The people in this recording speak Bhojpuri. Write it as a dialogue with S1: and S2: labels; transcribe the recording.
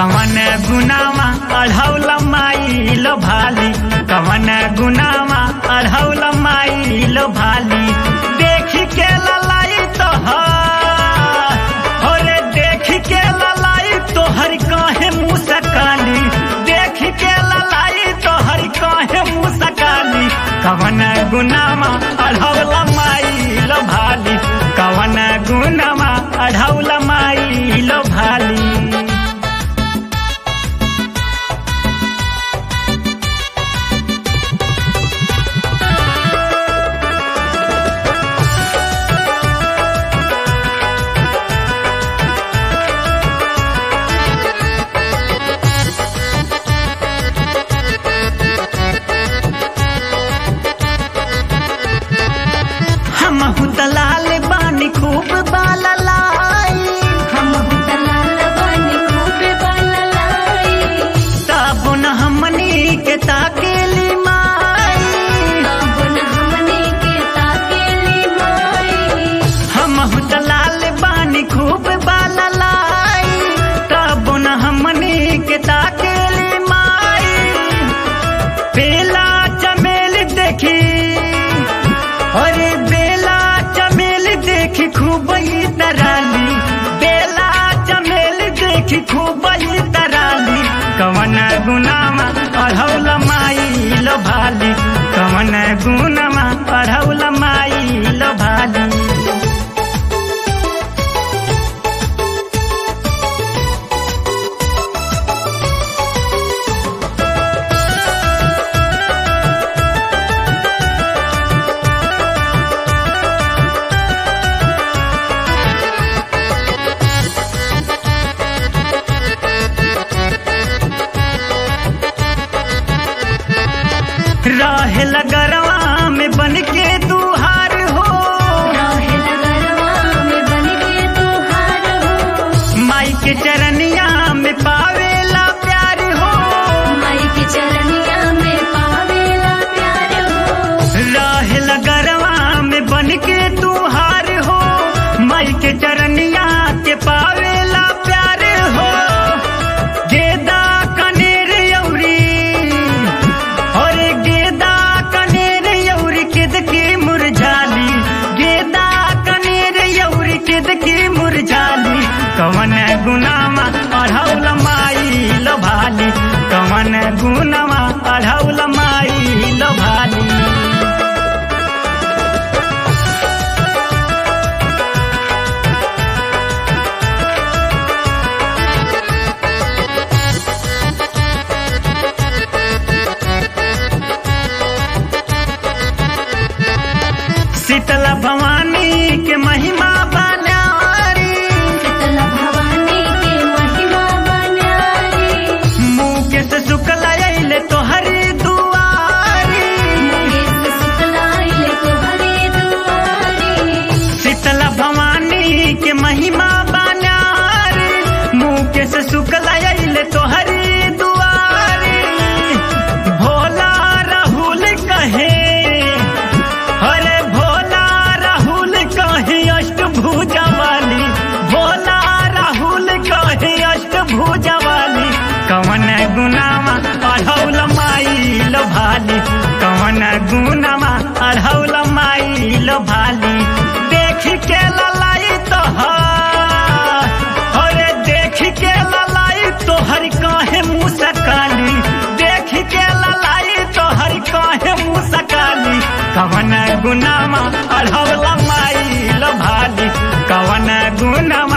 S1: कवन गुनामा अढ़ौल माई लो भाली, कवन गुनामा अढ़ौल माई लो भाली। देख के ललाई तोहर होरे, देख के ललाई तोहर काहे मुँह सकाली, देख के ललाई तोहर काहे मुँह सकाली। कवन गुनामा अढ़ौल माई लो भाली, कवन गुनामा अढ़ौल माई लो भाली। हमहु दलाल बानी खूब बाला लाई,
S2: हमहु दलाल बानी खूब बाला लाई।
S1: तब न हमनी के ताकेली माई,
S2: तब न हमनी के ताकेली माई।
S1: हमहु दलाल बानी खूब बाला लाई, तब न हमनी के ताकेली माई। बेला चमेल देखी अरे बेला चमेल देखी खूब ही तराली, बेला चमेल देखी खूब ही तराली। कवन गुनामा अढ़ौल माई लो भाली, कवन गुनामा अढ़ौल माई लो भाली। रहे लगरवा में बन के दुहार हो,
S2: रहे लगरवा में बन के तुहार हो।
S1: माई के चरनिया में पावेला प्यार हो,
S2: माई के चरनिया में पावेला प्यार हो।
S1: रहे लगरवा में बन के दुहार हो, माई के चरनिया के पावेला प्यार हो। गेदा कनेर यौरी और गेदा कनेर यौरी किद की मुरझाली, गेदा कनेर यौरी किद की मुरझाली। कवन गुनामा अढ़ौल माई लो भाली, कवन गुनामा अढ़ौल माई लो भाली। शीतला भवानी के महिमा बन्यारी,
S2: शीतला भवानी के महिमा बन्यारी।
S1: मुकेश शुक्ला अइले तोहरी दुआरी,
S2: मुकेश शुक्ला अइले तोहरी दुआरी।
S1: शीतला भवानी के महिमा बन्यारी, मुकेश शुक्ला अइले तोहरी दुआरी। भोला राहुल कहे अरे भोला राहुल कहे अष्टभुजा वाली, भोला राहुल कहे अष्टभुजा वाली। कवन गुनामा अढ़ौल माई लो भाली, कवन गुनामा अढ़ौल माई लो भाली। देख के ललाई तोहर अरे देख के ललाई तोहर काहे मुँह सकाली, देख के ललाई तोहर काहे मुँह सकाली। कवन गुनामा अढ़ौल माई लो भाली, कवन गुनामा